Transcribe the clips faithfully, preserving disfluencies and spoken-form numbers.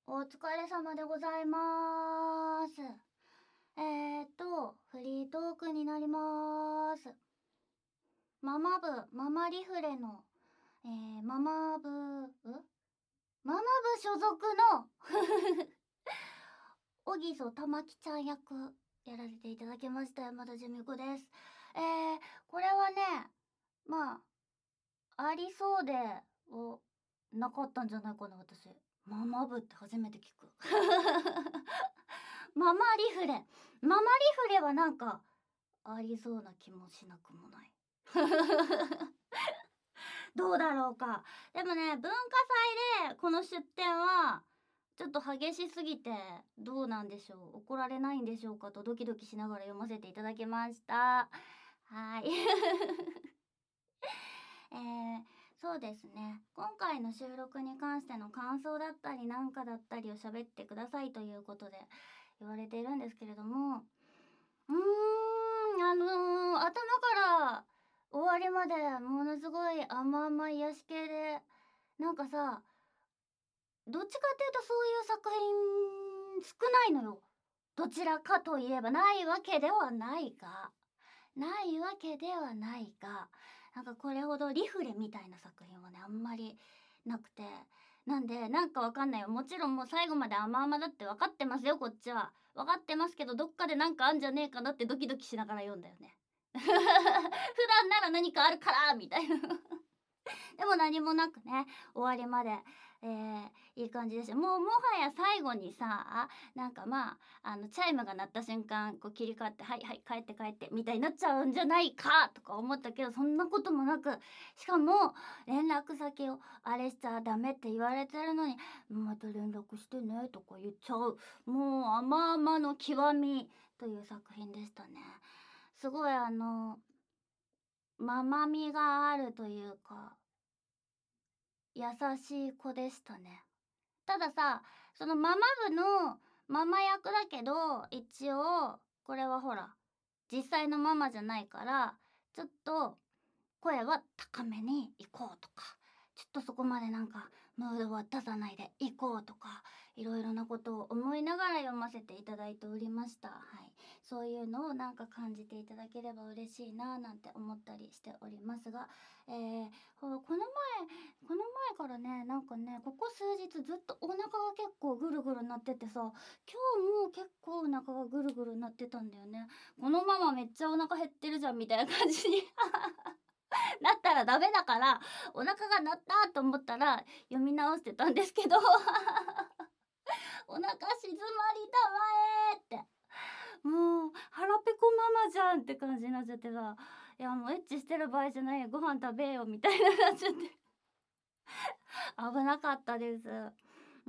お疲れ様でございます。えーと、フリートークになります。ママ部、ママリフレの、えー、ママ部、うママ部所属の小木曽玉木ちゃん役、やらせていただきました山田純美子です。えー、これはね、まあ、ありそうで、お、なかったんじゃないかな、私。ママ部って初めて聞く。ママリフレ。ママリフレはなんか、ありそうな気もしなくもない。どうだろうか。でもね、文化祭でこの出展は、ちょっと激しすぎて、どうなんでしょう。怒られないんでしょうかとドキドキしながら読ませていただきました。はい。えー、そうですね。今回の収録に関しての感想だったりなんかだったりを喋ってくださいということで言われているんですけれども、うーん、あのー、頭から終わりまでものすごい甘々癒し系で、なんかさ、どっちかっていうとそういう作品少ないのよ。どちらかといえばないわけではないが。ないわけではないが、なんかこれほどリフレみたいな作品はね、あんまりなくて。なんで、なんかわかんないよ。もちろんもう最後まで甘々だって分かってますよ、こっちは。分かってますけど、どっかでなんかあんじゃねえかなってドキドキしながら読んだよね。普段なら何かあるからみたいな。でも何もなくね、終わりまで、えー、いい感じでした。もうもはや最後にさ、なんかまあ、あの、チャイムが鳴った瞬間、こう切り替わって、はいはい、帰って帰って、みたいになっちゃうんじゃないかとか思ったけど、そんなこともなく、しかも、連絡先をあれしちゃダメって言われてるのに、また連絡してね、とか言っちゃう。もう甘々の極みという作品でしたね。すごいあの、ままみがあるというか、優しい子でしたね。たださ、そのママ部のママ役だけど、一応、これはほら、実際のママじゃないから、ちょっと声は高めに行こうとか、ちょっとそこまでなんかムードは出さないで行こうとか、いろいろなことを思いながら読ませていただいておりました。はい。そういうのをなんか感じていただければ嬉しいなぁなんて思ったりしておりますが、えー、ほこの前、この前からね、なんかね、ここ数日ずっとお腹が結構ぐるぐるなっててさ、今日も結構お腹がぐるぐるなってたんだよね。このままめっちゃお腹減ってるじゃんみたいな感じになったらダメだから、お腹が鳴ったと思ったら読み直してたんですけどお腹静まりたまえって。もう腹ペコママじゃんって感じになっちゃってさ、いやもうエッチしてる場合じゃないよ、ご飯食べよみたいななっちゃって危なかったです。うん。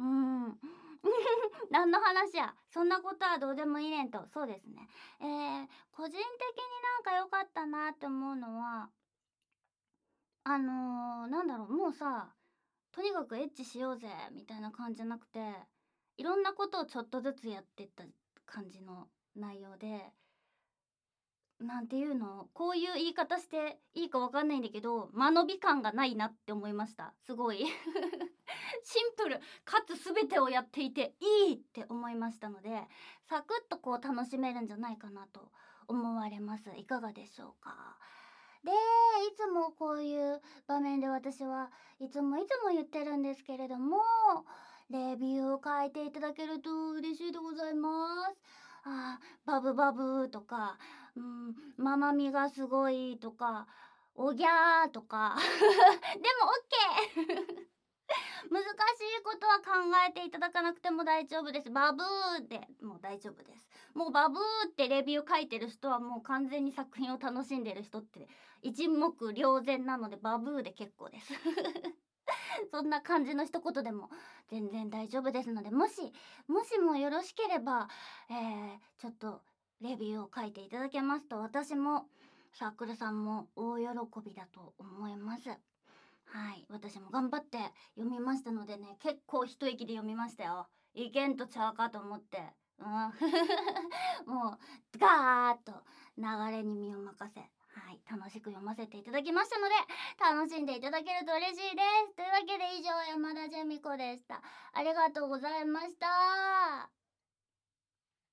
何の話や。そんなことはどうでもいいねんと。そうですね。えー、個人的になんか良かったなって思うのは、あのー、なんだろう、もうさ、とにかくエッチしようぜみたいな感じじゃなくて、いろんなことをちょっとずつやってった感じの内容で、なんていうの、こういう言い方していいかわかんないんだけど、間延び感がないなって思いました。すごいシンプルかつ全てをやっていていいって思いましたので、サクッとこう楽しめるんじゃないかなと思われます。いかがでしょうか。で、いつもこういう場面で私はいつもいつも言ってるんですけれども、レビューを書いていただけると嬉しいでございます。あー、バブバブとか、うん、ママみがすごいとか、おぎゃーとか。でもオッケー難しいことは考えていただかなくても大丈夫です。バブーでもう大丈夫です。もうバブーってレビュー書いてる人はもう完全に作品を楽しんでる人って一目瞭然なのでバブーで結構です。そんな感じの一言でも全然大丈夫ですので、もし、もしもよろしければ、えー、ちょっとレビューを書いていただけますと私もサークルさんも大喜びだと思います。はい、私も頑張って読みましたのでね、結構一息で読みましたよ。いけんとちゃうかと思って。うん。もう、ガーッと流れに身を任せ。はい。 、楽しく読ませていただきましたので、楽しんでいただけると嬉しいです。というわけで以上、山田ジェミコでした。ありがとうございました。